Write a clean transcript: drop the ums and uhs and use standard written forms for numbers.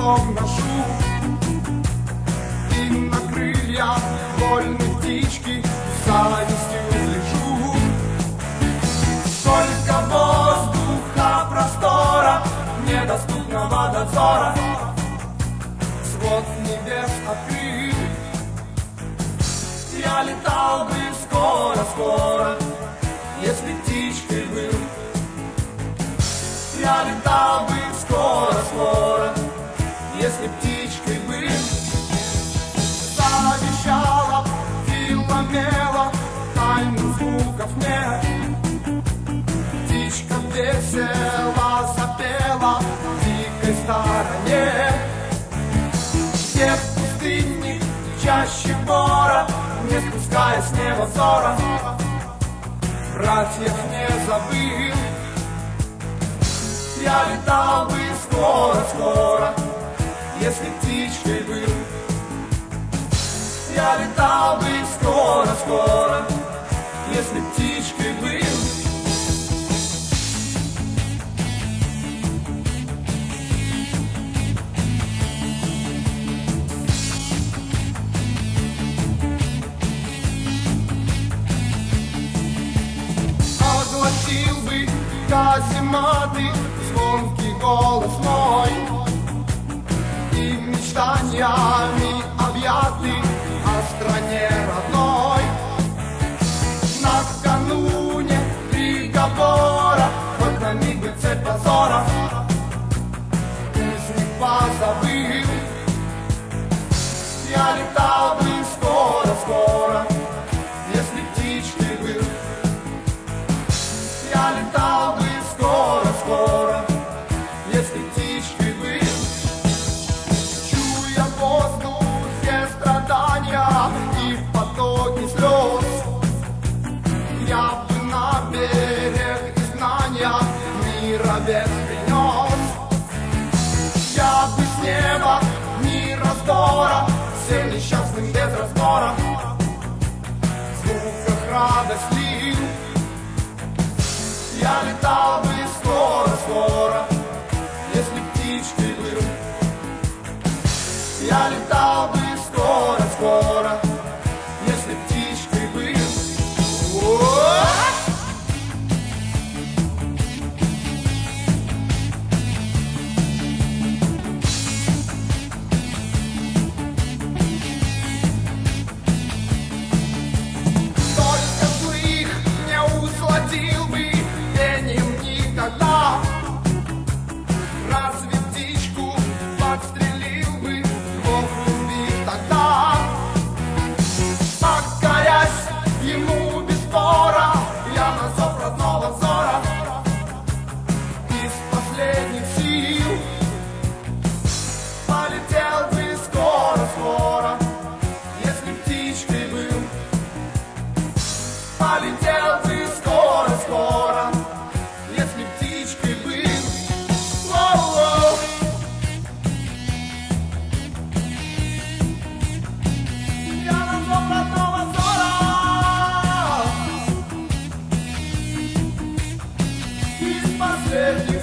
крылом ношу, и на крылья вольной птички завистью лежу. Только воздуха простора, недоступного дозора, свод небес открыл. Я летал бы скоро-скоро, если птичкой был. Я летал бы скоро-скоро, если птичкой был. Завещала Филомела тайну звуков мне. Птичка весело запела в дикой стороне, где в пустыне чаще бора, не спуская с неба взора, братьев не забыл. Я летал бы скоро-скоро, если птичкой был. Я летал бы скоро-скоро, если птичкой был. Огласил бы казематы звонкий голос мой, и мечтаниями объяты о стране родной. Накануне приговора, хоть на миг бы цепь позора, узник позабыл. Я летал бы скоро-скоро, если птичкой был. Я летал бы скоро-скоро, если птичкой был. Чуя в воздухе страдания и потоки слез, я бы на берег изгнания мира без принес. Я бы с неба мир раздора всем несчастным без разбора в звуках радость лил. Я летал бы скоро-скоро, если птичкой был. Я летал бы скоро-скоро, если птичкой был. Только злых не усладил бы пением никогда. Разве птичку подстрелил бы Бог любви тогда? Покорясь ему без спора, я на зов родного взора из последних сил полетел бы скоро-скоро, если птичкой был. Полетел бы скоро-скоро, если птичкой был. Воу-воу. Я на зов родного взора из последних